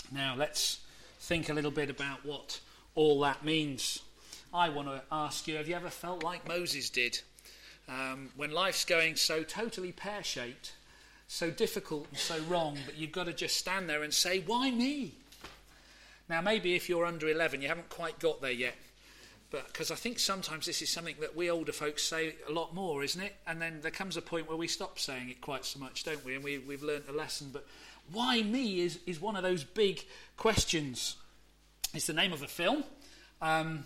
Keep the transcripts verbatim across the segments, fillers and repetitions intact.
Now let's think a little bit about what all that means. I want to ask you, have you ever felt like Moses did? Um, when life's going so totally pear-shaped, so difficult and so wrong, but you've got to just stand there and say, why me? Now maybe if you're under eleven, you haven't quite got there yet. But because I think sometimes this is something that we older folks say a lot more, isn't it? And then there comes a point where we stop saying it quite so much, don't we? And we, we've learnt a lesson. But why me is, is one of those big questions. It's the name of a film. Um,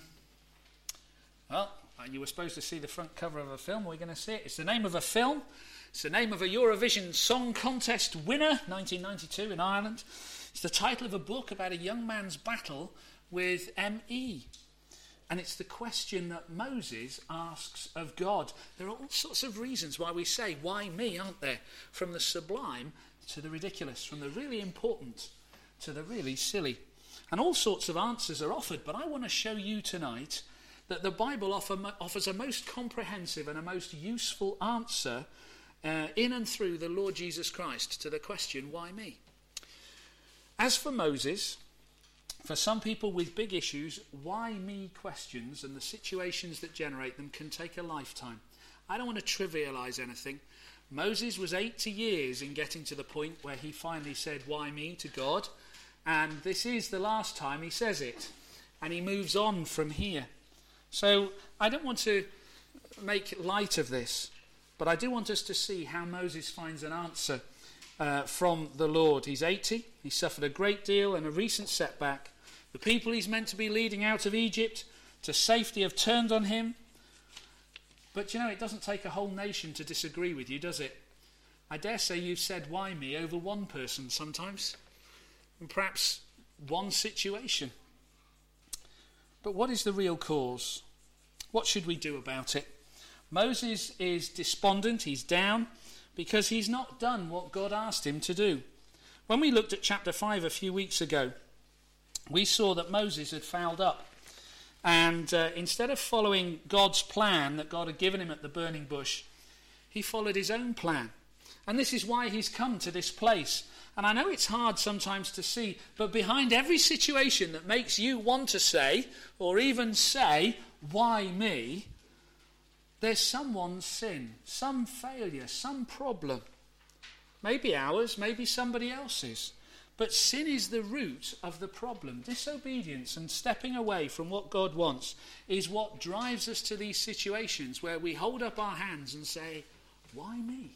well, you were supposed to see the front cover of a film. We're going to see it. It's the name of a film. It's the name of a Eurovision Song Contest winner, nineteen ninety-two in Ireland. It's the title of a book about a young man's battle with M E. And it's the question that Moses asks of God. There are all sorts of reasons why we say, why me, aren't there? From the sublime to the ridiculous, from the really important to the really silly. And all sorts of answers are offered, but I want to show you tonight that the Bible offer, offers a most comprehensive and a most useful answer uh, in and through the Lord Jesus Christ to the question, why me? As for Moses, for some people with big issues, why me questions and the situations that generate them can take a lifetime. I don't want to trivialise anything. Moses was eighty years in getting to the point where he finally said, why me, to God. And this is the last time he says it. And he moves on from here. So I don't want to make light of this, but I do want us to see how Moses finds an answer uh, from the Lord. He's eighty. He suffered a great deal and a recent setback. The people he's meant to be leading out of Egypt to safety have turned on him. But you know, it doesn't take a whole nation to disagree with you, does it? I dare say you've said, why me, over one person sometimes. And perhaps one situation. But what is the real cause? What should we do about it? Moses is despondent, he's down, because he's not done what God asked him to do. When we looked at chapter five a few weeks ago, we saw that Moses had fouled up. And uh, instead of following God's plan that God had given him at the burning bush, he followed his own plan. And this is why he's come to this place. And I know it's hard sometimes to see, but behind every situation that makes you want to say, or even say, why me, there's someone's sin, some failure, some problem. Maybe ours, maybe somebody else's. But sin is the root of the problem. Disobedience and stepping away from what God wants is what drives us to these situations where we hold up our hands and say, why me?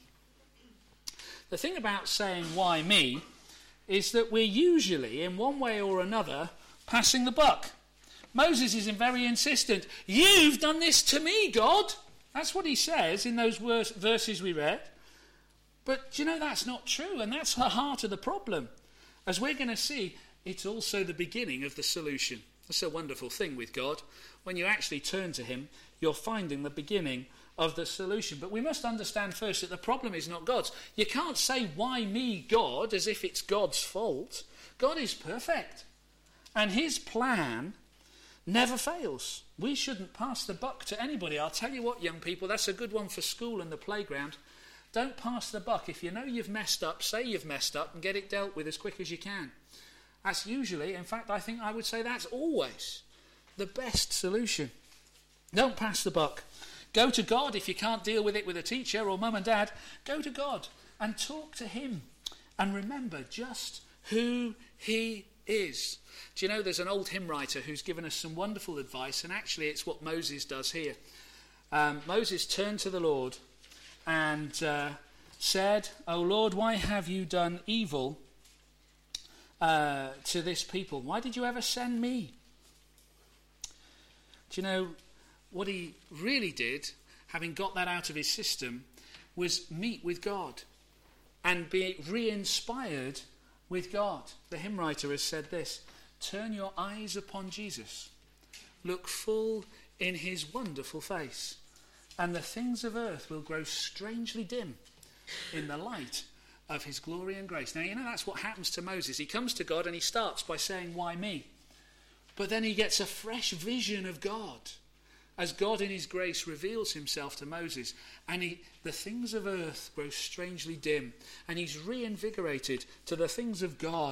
The thing about saying, why me, is that we're usually, in one way or another, passing the buck. Moses is very insistent. You've done this to me, God. That's what he says in those verse, verses we read. But, you know, that's not true, and that's the heart of the problem. As we're going to see, it's also the beginning of the solution. That's a wonderful thing with God. When you actually turn to him, you're finding the beginning of the solution. But we must understand first that the problem is not God's. You can't say, why me, God, as if it's God's fault. God is perfect. And his plan never fails. We shouldn't pass the buck to anybody. I'll tell you what, young people, that's a good one for school and the playground. Don't pass the buck. If you know you've messed up, say you've messed up and get it dealt with as quick as you can. That's usually, in fact, I think I would say that's always the best solution. Don't pass the buck. Go to God if you can't deal with it with a teacher or mum and dad. Go to God and talk to him. And remember just who he is. Do you know there's an old hymn writer who's given us some wonderful advice, and actually it's what Moses does here. Um, Moses turned to the Lord and uh, said, O Lord, why have you done evil uh, to this people? Why did you ever send me? Do you know, what he really did, having got that out of his system, was meet with God and be re-inspired with God. The hymn writer has said this, turn your eyes upon Jesus, look full in his wonderful face, and the things of earth will grow strangely dim in the light of his glory and grace. Now, you know, that's what happens to Moses. He comes to God and he starts by saying, why me? But then he gets a fresh vision of God as God in his grace reveals himself to Moses. And he, the things of earth grow strangely dim. And he's reinvigorated to the things of God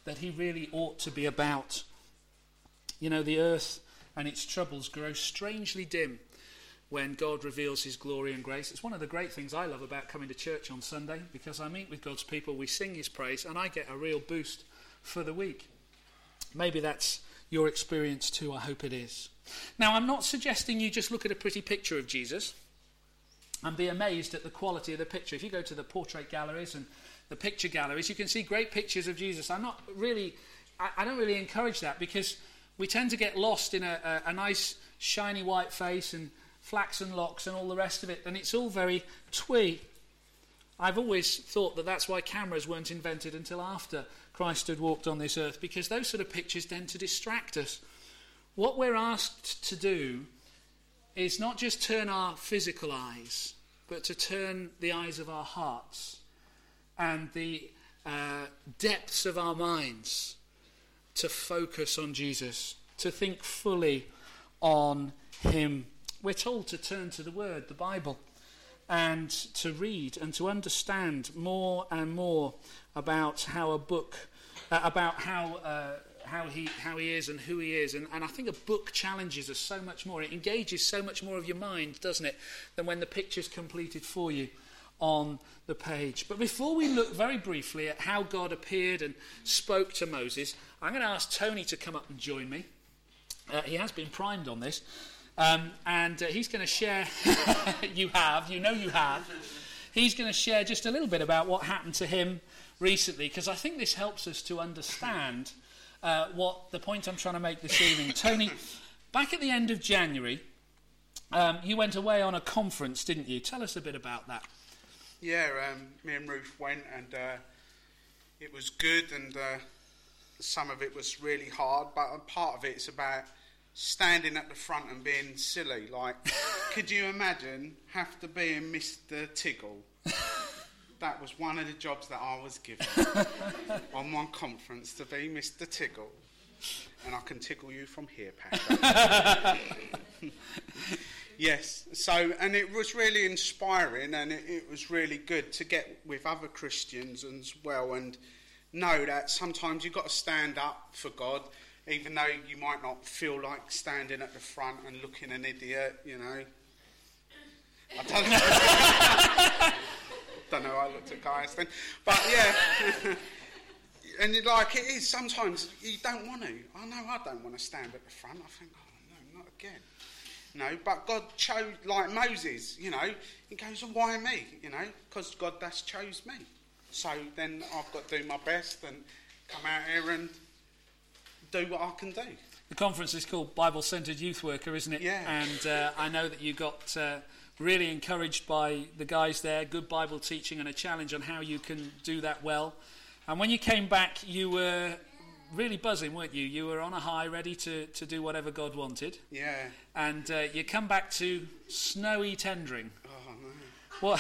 that he really ought to be about. You know, the earth and its troubles grow strangely dim when God reveals his glory and grace. It's one of the great things I love about coming to church on Sunday, because I meet with God's people, we sing his praise, and I get a real boost for the week. Maybe that's your experience too. I hope it is. Now, I'm not suggesting you just look at a pretty picture of Jesus and be amazed at the quality of the picture. If you go to the portrait galleries and the picture galleries, you can see great pictures of Jesus. I'm not really, I, I don't really encourage that, because we tend to get lost in a, a, a nice shiny white face and flaxen locks and all the rest of it, and it's all very twee. I've always thought that that's why cameras weren't invented until after Christ had walked on this earth, because those sort of pictures tend to distract us. What we're asked to do is not just turn our physical eyes, but to turn the eyes of our hearts and the uh, depths of our minds to focus on Jesus, to think fully on him. We're told to turn to the Word, the Bible, and to read and to understand more and more about how a book, uh, about how uh, how he how he is and who he is. And, and I think a book challenges us so much more. It engages so much more of your mind, doesn't it, than when the picture's completed for you on the page. But before we look very briefly at how God appeared and spoke to Moses, I'm going to ask Tony to come up and join me. Uh, he has been primed on this. Um, and uh, he's going to share, you have, you know you have, he's going to share just a little bit about what happened to him recently, because I think this helps us to understand uh, what the point I'm trying to make this evening. Tony, back at the end of January, um, you went away on a conference, didn't you? Tell us a bit about that. Yeah, um, me and Ruth went, and uh, it was good, and uh, some of it was really hard, but part of it's about standing at the front and being silly. Like, could you imagine have to be Mister Tiggle? That was one of the jobs that I was given on one conference, to be Mister Tiggle. And I can tickle you from here, Patrick. Yes, so, and it was really inspiring, and it, it was really good to get with other Christians as well, and know that sometimes you've got to stand up for God, even though you might not feel like standing at the front and looking an idiot, you know. I don't know. don't know, I looked at guys then. But yeah, and it, like it is, sometimes you don't want to. I know I don't want to stand at the front. I think, oh no, not again. No, but God chose, like Moses, you know, he goes, well, why me? You know, because God has chose me. So then I've got to do my best and come out here and do what I can do. The conference is called Bible-Centered Youth Worker, isn't it? Yeah. And uh, I know that you got uh, really encouraged by the guys there, good Bible teaching and a challenge on how you can do that well. And when you came back, you were really buzzing, weren't you? You were on a high, ready to, to do whatever God wanted. Yeah. And uh, you come back to snowy tendering. Oh, no. What,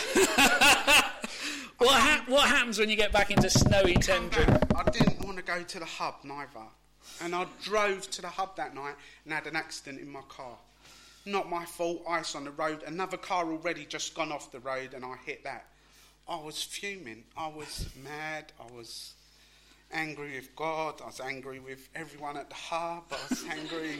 what, ha- what happens when you get back into snowy tendering? I didn't want to go to the hub, neither. And I drove to the hub that night and had an accident in my car. Not my fault, ice on the road. Another car already just gone off the road and I hit that. I was fuming. I was mad. I was angry with God. I was angry with everyone at the hub. I was angry.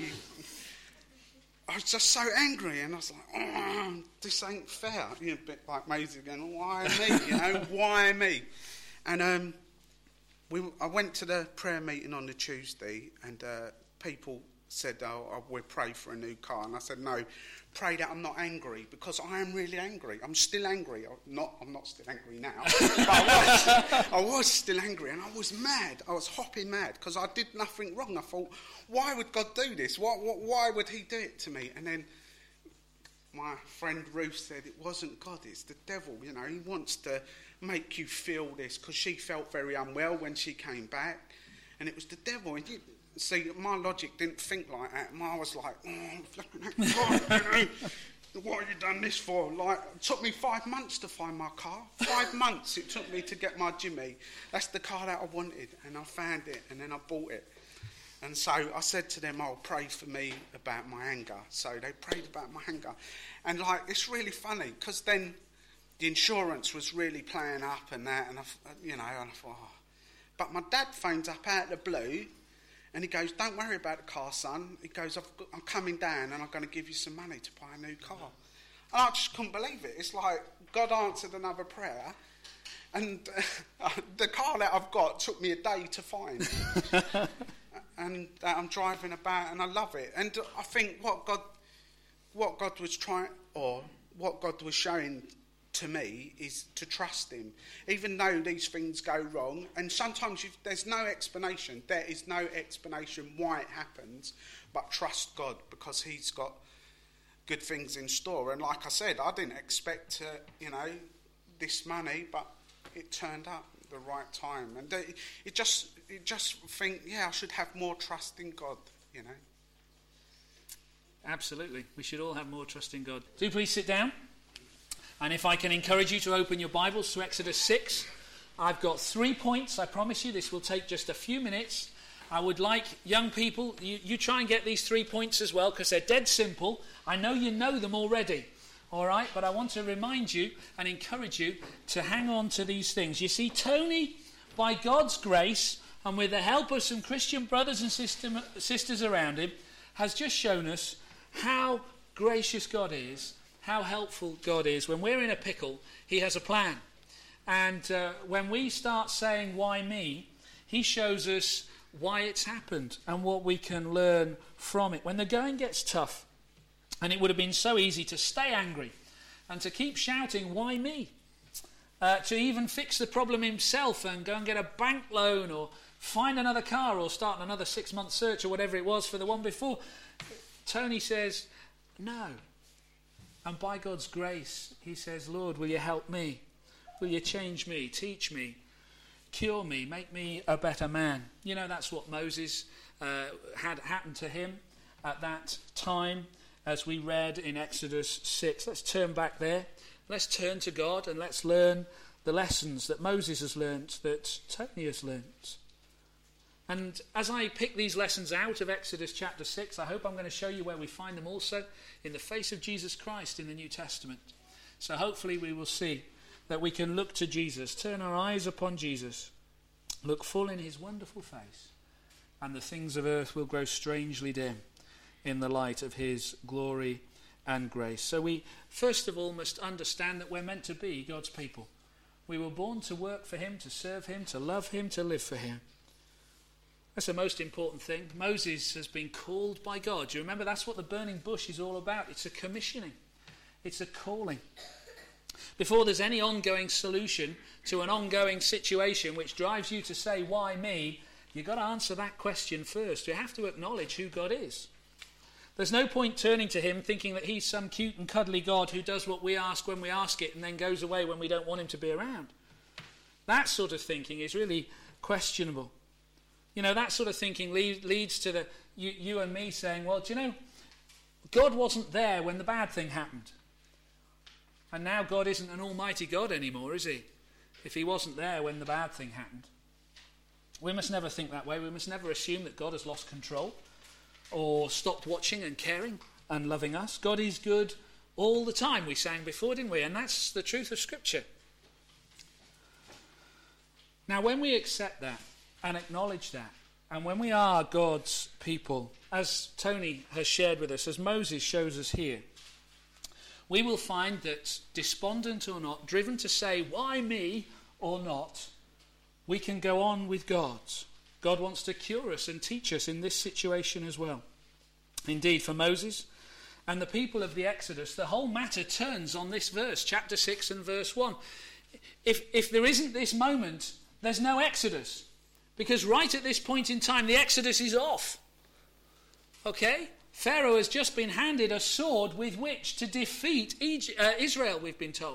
I was just so angry, and I was like, oh, this ain't fair. You know, a bit like Maisie again, why me? You know, why me? And um, we, I went to the prayer meeting on the Tuesday, and uh, people said, oh, we'll pray for a new car. And I said, no, pray that I'm not angry, because I am really angry. I'm still angry. I'm not, I'm not still angry now, but I was. I was still angry, and I was mad. I was hopping mad, because I did nothing wrong. I thought, why would God do this? Why, why would he do it to me? And then my friend Ruth said, it wasn't God, it's the devil. You know, he wants to make you feel this, because she felt very unwell when she came back, and it was the devil. And you, see, my logic didn't think like that. I was like, oh, God, you know, what have you done this for? Like, it took me five months to find my car. Five months it took me to get my Jimmy. That's the car that I wanted, and I found it, and then I bought it. And so I said to them, oh, pray for me about my anger. So they prayed about my anger. And, like, it's really funny, because then the insurance was really playing up and that, and, I, you know, and I thought, oh. But my dad phones up out of the blue and he goes, don't worry about the car, son. He goes, I've got, I'm coming down and I'm going to give you some money to buy a new car. And I just couldn't believe it. It's like God answered another prayer. And uh, the car that I've got took me a day to find. And uh, I'm driving about and I love it. And I think what God, what God was trying, or what God was showing to me is to trust him. Even though these things go wrong, and sometimes you've, there's no explanation, there is no explanation why it happens, but trust God because he's got good things in store. And like I said, I didn't expect, uh, you know, this money, but it turned up at the right time. And it, it just, it just think, yeah, I should have more trust in God, you know. Absolutely. We should all have more trust in God. Do please sit down. And if I can encourage you to open your Bibles to Exodus six, I've got three points. I promise you this will take just a few minutes. I would like young people, you, you try and get these three points as well because they're dead simple. I know you know them already, all right? But I want to remind you and encourage you to hang on to these things. You see, Tony, by God's grace and with the help of some Christian brothers and sister, sisters around him, has just shown us how gracious God is, how helpful God is. When we're in a pickle, he has a plan. And uh, when we start saying, why me, he shows us why it's happened and what we can learn from it. When the going gets tough, and it would have been so easy to stay angry and to keep shouting, why me? Uh, to even fix the problem himself and go and get a bank loan or find another car or start another six-month search or whatever it was for the one before. Tony says, no. And by God's grace, he says, Lord, will you help me? Will you change me, teach me, cure me, make me a better man? You know, that's what Moses uh, had happened to him at that time, as we read in Exodus six. Let's turn back there. Let's turn to God and let's learn the lessons that Moses has learnt, that Tony has learnt. And as I pick these lessons out of Exodus chapter six, I hope I'm going to show you where we find them also in the face of Jesus Christ in the New Testament. So hopefully we will see that we can look to Jesus, turn our eyes upon Jesus, look full in his wonderful face, and the things of earth will grow strangely dim in the light of his glory and grace. So we first of all must understand that we're meant to be God's people. We were born to work for him, to serve him, to love him, to live for him. That's the most important thing. Moses has been called by God. Do you remember that's what the burning bush is all about? It's a commissioning. It's a calling. Before there's any ongoing solution to an ongoing situation which drives you to say, why me? You've got to answer that question first. You have to acknowledge who God is. There's no point turning to him thinking that he's some cute and cuddly God who does what we ask when we ask it and then goes away when we don't want him to be around. That sort of thinking is really questionable. You know, that sort of thinking lead, leads to the you, you and me saying, well, do you know, God wasn't there when the bad thing happened. And now God isn't an almighty God anymore, is he? If he wasn't there when the bad thing happened. We must never think that way. We must never assume that God has lost control or stopped watching and caring and loving us. God is good all the time, we sang before, didn't we? And that's the truth of Scripture. Now, when we accept that, and acknowledge that, and when we are God's people, as Tony has shared with us, as Moses shows us here, we will find that, despondent or not, driven to say, why me or not, we can go on with God. God wants to cure us and teach us in this situation as well. Indeed, for Moses and the people of the Exodus, the whole matter turns on this verse, chapter six and verse one. If, if there isn't this moment, there's no Exodus. Because right at this point in time, the Exodus is off. Okay? Pharaoh has just been handed a sword with which to defeat Egypt, uh, Israel, we've been told.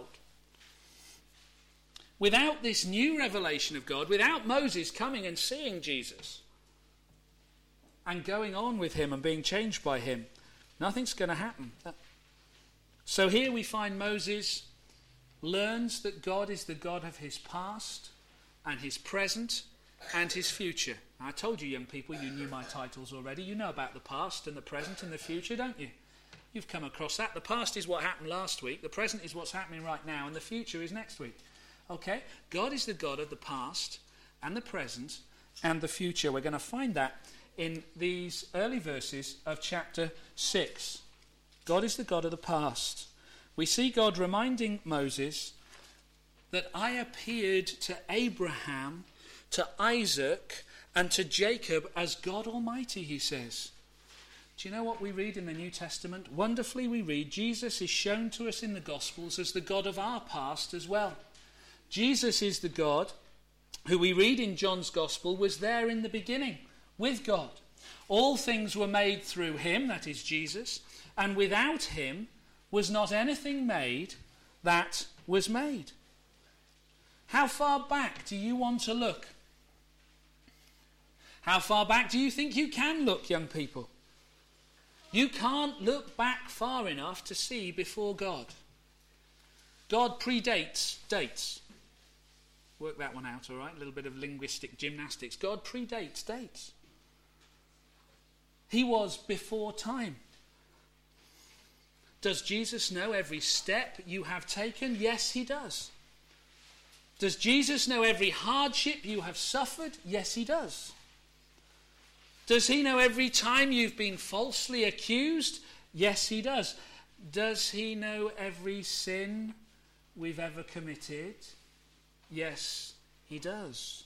Without this new revelation of God, without Moses coming and seeing Jesus and going on with him and being changed by him, nothing's going to happen. So here we find Moses learns that God is the God of his past and his present and his future. I told you, young people, you knew my titles already. You know about the past and the present and the future, don't you? You've come across that. The past is what happened last week. The present is what's happening right now. And the future is next week. Okay? God is the God of the past and the present and the future. We're going to find that in these early verses of chapter six. God is the God of the past. We see God reminding Moses that I appeared to Abraham, to Isaac, and to Jacob as God Almighty, he says. Do you know what we read in the New Testament? Wonderfully we read, Jesus is shown to us in the Gospels as the God of our past as well. Jesus is the God who we read in John's Gospel was there in the beginning with God. All things were made through him, that is Jesus, and without him was not anything made that was made. How far back do you want to look? How far back do you think you can look, young people? You can't look back far enough to see before God. God predates dates. Work that one out, all right? A little bit of linguistic gymnastics. God predates dates. He was before time. Does Jesus know every step you have taken? Yes, he does. Does Jesus know every hardship you have suffered? Yes, he does. Does he know every time you've been falsely accused? Yes, he does. Does he know every sin we've ever committed? Yes, he does.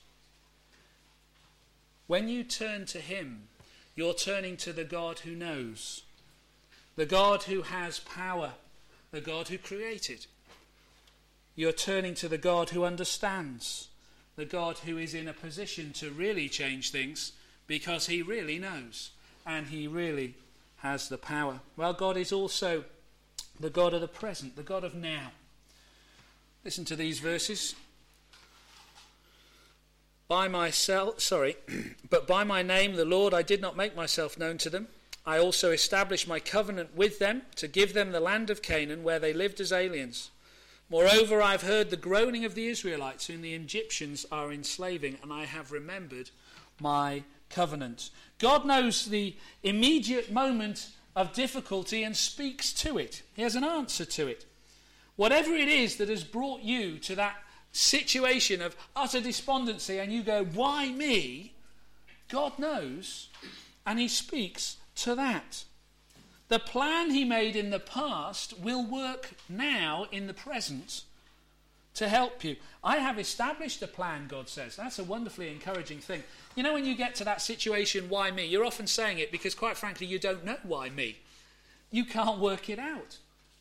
When you turn to him, you're turning to the God who knows, the God who has power, the God who created. You're turning to the God who understands, the God who is in a position to really change things because he really knows and he really has the power. Well, God is also the God of the present, the God of now. Listen to these verses. By myself, sorry, but by my name, the Lord, I did not make myself known to them. I also established my covenant with them to give them the land of Canaan where they lived as aliens. Moreover, I have heard the groaning of the Israelites whom the Egyptians are enslaving, and I have remembered my covenant. God knows the immediate moment of difficulty and speaks to it. He has an answer to it. Whatever it is that has brought you to that situation of utter despondency and you go, why me? God knows and he speaks to that. The plan he made in the past will work now in the present to help you. I have established a plan, God says. That's a wonderfully encouraging thing. You know, when you get to that situation, why me? You're often saying it because, quite frankly, you don't know why me. You can't work it out.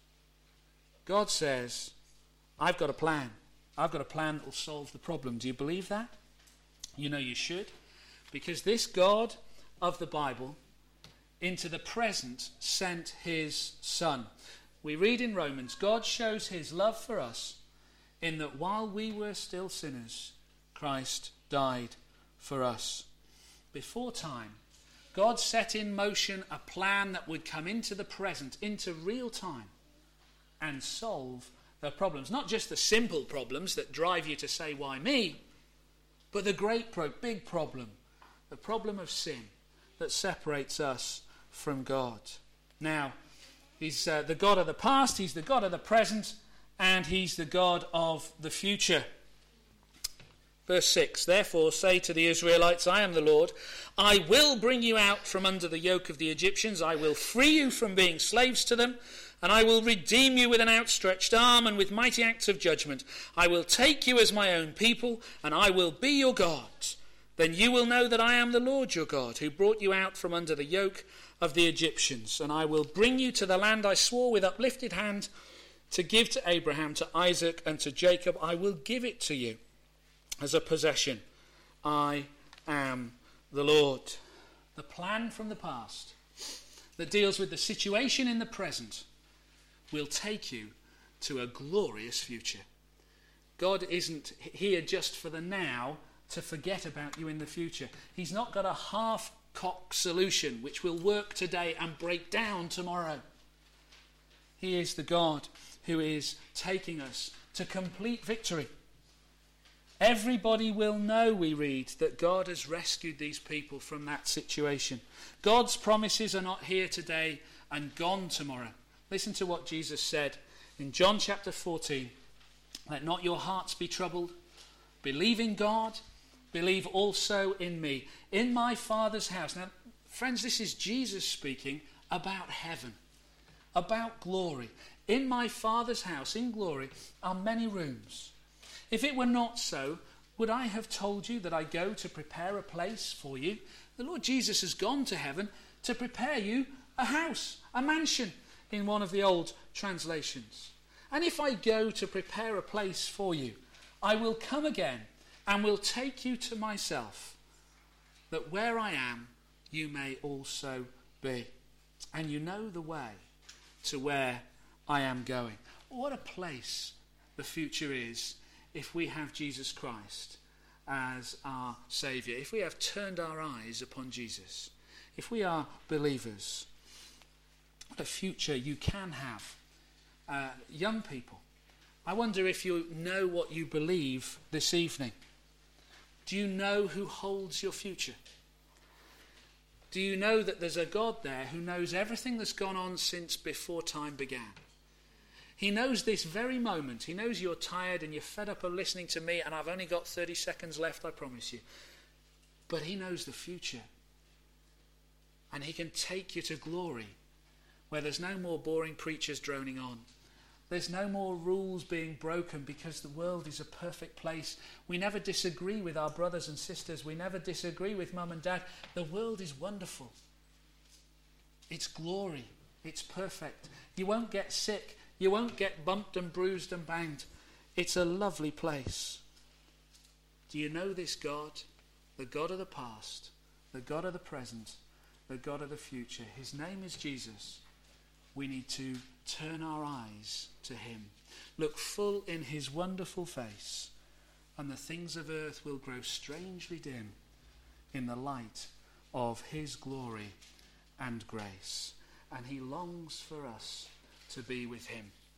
God says, I've got a plan. I've got a plan that will solve the problem. Do you believe that? You know you should. Because this God of the Bible into the present sent his Son. We read in Romans, God shows his love for us in that while we were still sinners, Christ died for us. Before time, God set in motion a plan that would come into the present, into real time, and solve the problems. Not just the simple problems that drive you to say, why me? But the great, pro- big problem, the problem of sin that separates us from God. Now, he's uh, the God of the past, he's the God of the present, and he's the God of the future. Verse six, therefore say to the Israelites, I am the Lord. I will bring you out from under the yoke of the Egyptians. I will free you from being slaves to them. And I will redeem you with an outstretched arm and with mighty acts of judgment. I will take you as my own people, and I will be your God. Then you will know that I am the Lord your God, who brought you out from under the yoke of the Egyptians. And I will bring you to the land I swore with uplifted hand to give to Abraham, to Isaac, and to Jacob. I will give it to you as a possession. I am the Lord. The plan from the past that deals with the situation in the present will take you to a glorious future. God isn't here just for the now to forget about you in the future. He's not got a half-cocked solution which will work today and break down tomorrow. He is the God who is taking us to complete victory. Everybody will know, we read, that God has rescued these people from that situation. God's promises are not here today and gone tomorrow. Listen to what Jesus said in John chapter fourteen. Let not your hearts be troubled. Believe in God, believe also in me. In my Father's house. Now, friends, this is Jesus speaking about heaven, about glory. In my Father's house, in glory, are many rooms. If it were not so, would I have told you that I go to prepare a place for you? The Lord Jesus has gone to heaven to prepare you a house, a mansion, in one of the old translations. And if I go to prepare a place for you, I will come again and will take you to myself, that where I am, you may also be. And you know the way to where I am going. What a place the future is if we have Jesus Christ as our Saviour, if we have turned our eyes upon Jesus, if we are believers. What a future you can have. Uh, young people, I wonder if you know what you believe this evening. Do you know who holds your future? Do you know that there's a God there who knows everything that's gone on since before time began? He knows this very moment. He knows you're tired and you're fed up of listening to me, and I've only got thirty seconds left, I promise you. But he knows the future. And he can take you to glory, where there's no more boring preachers droning on. There's no more rules being broken, because the world is a perfect place. We never disagree with our brothers and sisters. We never disagree with mum and dad. The world is wonderful. It's glory. It's perfect. You won't get sick. You won't get bumped and bruised and banged. It's a lovely place. Do you know this God? The God of the past, the God of the present, the God of the future. His name is Jesus. We need to turn our eyes to him. Look full in his wonderful face, and the things of earth will grow strangely dim in the light of his glory and grace. And he longs for us to be with him.